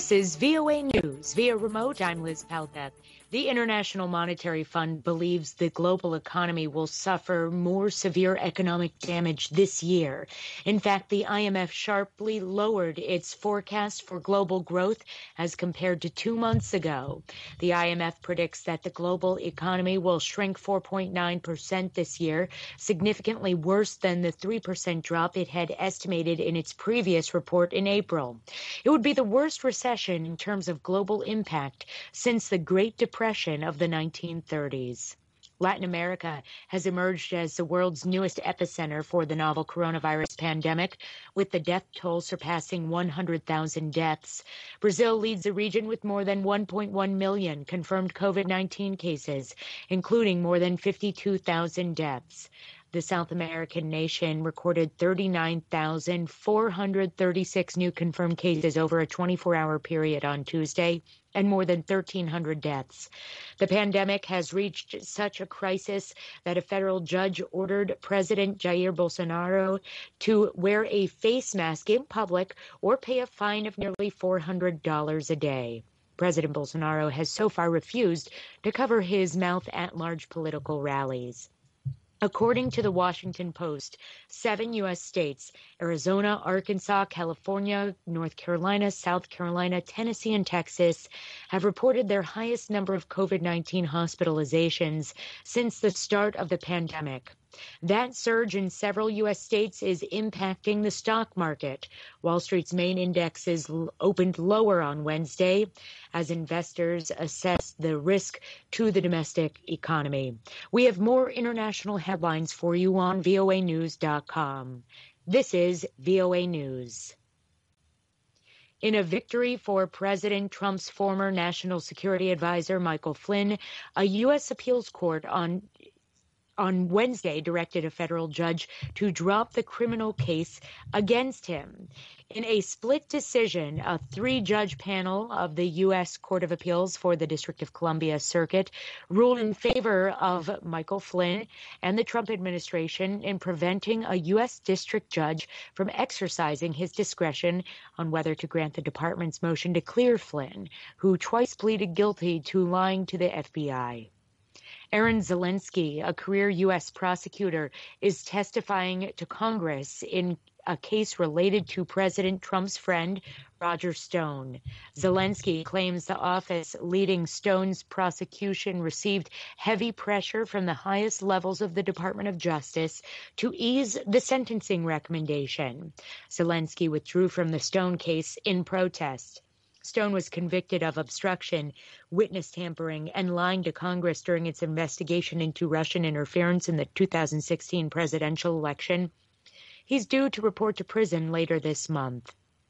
This is VOA News. Via remote, I'm Liz Palka. The International Monetary Fund believes the global economy will suffer more severe economic damage this year. In fact, the IMF sharply lowered its forecast for global growth as compared to 2 months ago. The IMF predicts that the global economy will shrink 4.9% this year, significantly worse than the 3% drop it had estimated in its previous report in April. It would be the worst recession in terms of global impact since the Great Depression of the 1930s. Latin America has emerged as the world's newest epicenter for the novel coronavirus pandemic, with the death toll surpassing 100,000 deaths. Brazil leads the region with more than 1.1 million confirmed COVID-19 cases, including more than 52,000 deaths. The South American nation recorded 39,436 new confirmed cases over a 24-hour period on Tuesday, and more than 1,300 deaths. The pandemic has reached such a crisis that a federal judge ordered President Jair Bolsonaro to wear a face mask in public or pay a fine of nearly $400 a day. President Bolsonaro has so far refused to cover his mouth at large political rallies. According to the Washington Post, 7 U.S. states, Arizona, Arkansas, California, North Carolina, South Carolina, Tennessee, and Texas, have reported their highest number of COVID-19 hospitalizations since the start of the pandemic. That surge in several U.S. states is impacting the stock market. Wall Street's main indexes opened lower on Wednesday as investors assess the risk to the domestic economy. We have more international headlines for you on voanews.com. This is VOA News. In a victory for President Trump's former national security advisor, Michael Flynn, a U.S. appeals court on Wednesday directed a federal judge to drop the criminal case against him. In a split decision, a 3-judge panel of the U.S. Court of Appeals for the District of Columbia Circuit ruled in favor of Michael Flynn and the Trump administration in preventing a U.S. district judge from exercising his discretion on whether to grant the department's motion to clear Flynn, who twice pleaded guilty to lying to the FBI. Aaron Zelensky, a career U.S. prosecutor, is testifying to Congress in a case related to President Trump's friend, Roger Stone. Zelensky claims the office leading Stone's prosecution received heavy pressure from the highest levels of the Department of Justice to ease the sentencing recommendation. Zelensky withdrew from the Stone case in protest. Stone was convicted of obstruction, witness tampering, and lying to Congress during its investigation into Russian interference in the 2016 presidential election. He's due to report to prison later this month.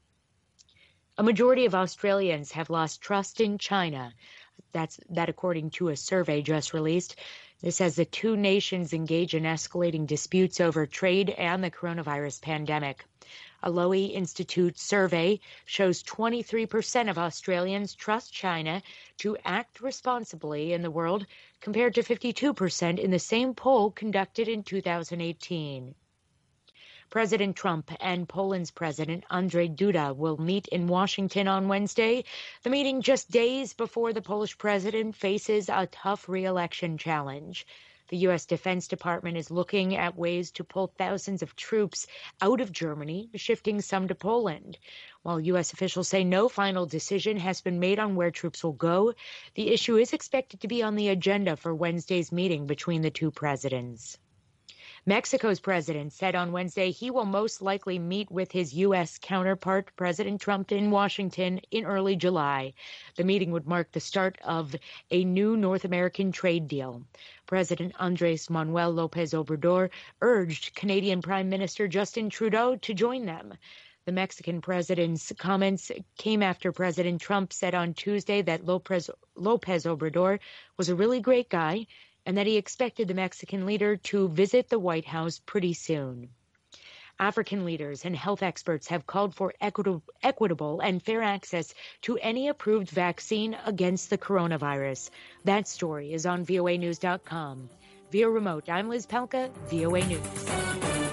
A majority of Australians have lost trust in China. That according to a survey just released. This as the two nations engage in escalating disputes over trade and the coronavirus pandemic. A Lowy Institute survey shows 23% of Australians trust China to act responsibly in the world, compared to 52% in the same poll conducted in 2018. President Trump and Poland's President Andrzej Duda will meet in Washington on Wednesday, the meeting just days before the Polish president faces a tough re-election challenge. The U.S. Defense Department is looking at ways to pull thousands of troops out of Germany, shifting some to Poland. While U.S. officials say no final decision has been made on where troops will go, the issue is expected to be on the agenda for Wednesday's meeting between the two presidents. Mexico's president said on Wednesday he will most likely meet with his U.S. counterpart, President Trump, in Washington in early July. The meeting would mark the start of a new North American trade deal. President Andrés Manuel López Obrador urged Canadian Prime Minister Justin Trudeau to join them. The Mexican president's comments came after President Trump said on Tuesday that López Obrador was a really great guy and that he expected the Mexican leader to visit the White House pretty soon. African leaders and health experts have called for equitable and fair access to any approved vaccine against the coronavirus. That story is on voanews.com. Via remote, I'm Liz Palka, VOA News.